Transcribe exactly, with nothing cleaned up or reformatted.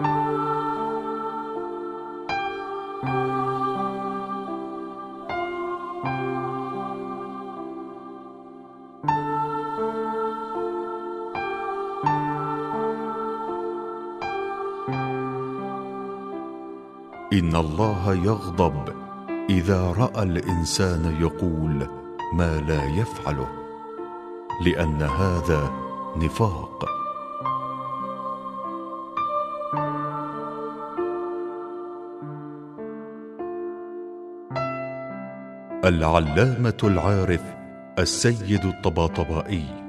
إن الله يغضب إذا رأى الإنسان يقول ما لا يفعله، لأن هذا نفاق. العلامة العارف السيد الطباطبائي